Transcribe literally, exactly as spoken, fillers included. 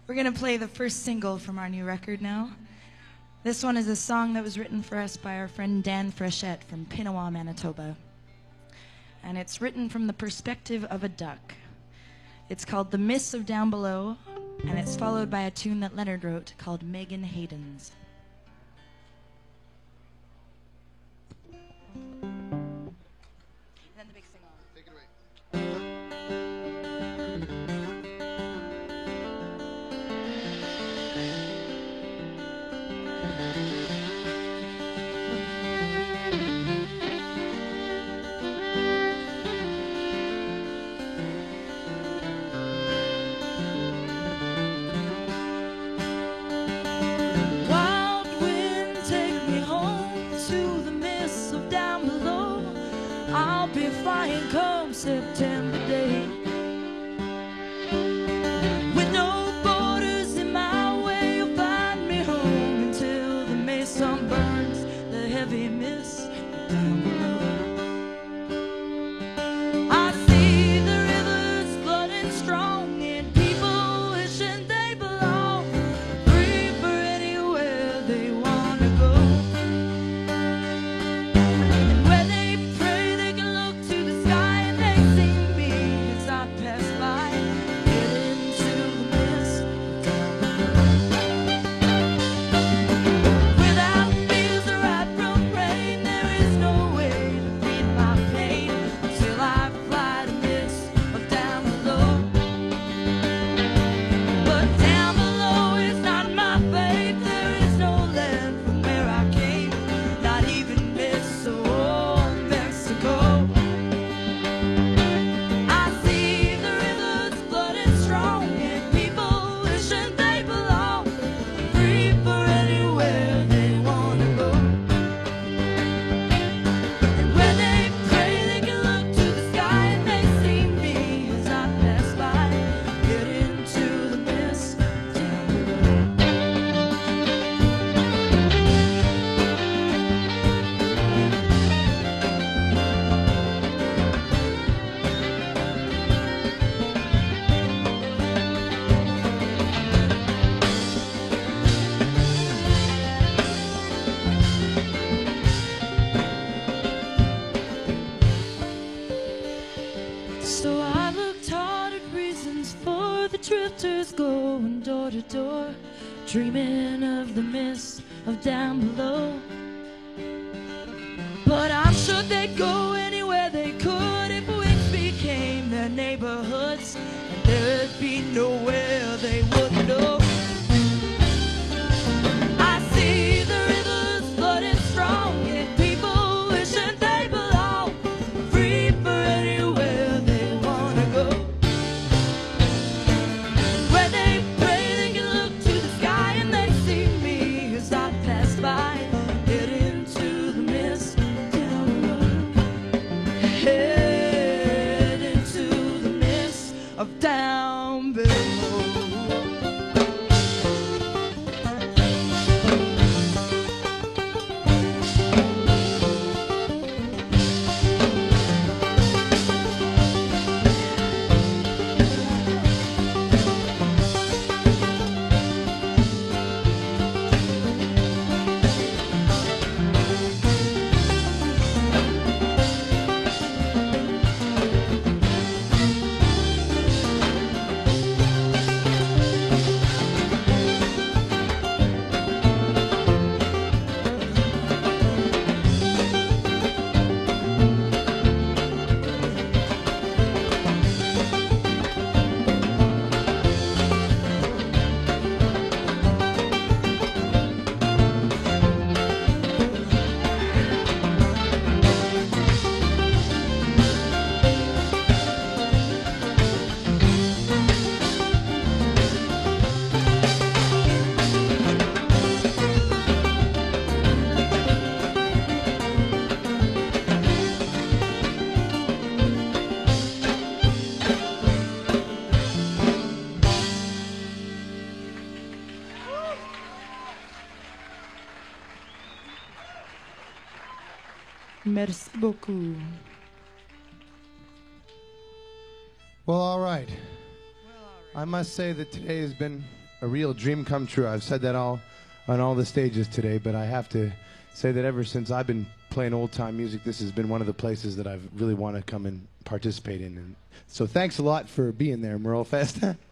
We're going to play the first single from our new record now. This one is a song that was written for us by our friend Dan Frechette from Pinawa, Manitoba. And it's written from the perspective of a duck. It's called The Mists of Down Below, and it's followed by a tune that Leonard wrote called Megan Hayden's. Then the big sing-on. Take it away. I'll be flying come September day, with no borders in my way. You'll find me home until the May sun burns the heavy mist down below. I see the rivers flooding strong and people wishing they belong, free for anywhere they want to go. So I looked hard at reasons for the drifters going door to door, dreaming of the mist of down below. But I'm sure they'd go anywhere they could if wings became their neighborhoods, and there'd be nowhere they wouldn't go. I see the rivers flooding strong and people wishing they belong, free for anywhere they wanna go. Where they pray they can look to the sky and they see me as I pass by, head into the mist down below, head into the mist of down below. Merci beaucoup. Well, all right. I must say that today has been a real dream come true. I've said that all on all the stages today, but I have to say that ever since I've been playing old-time music, this has been one of the places that I've really want to come and participate in. And so thanks a lot for being there, Merle Fest.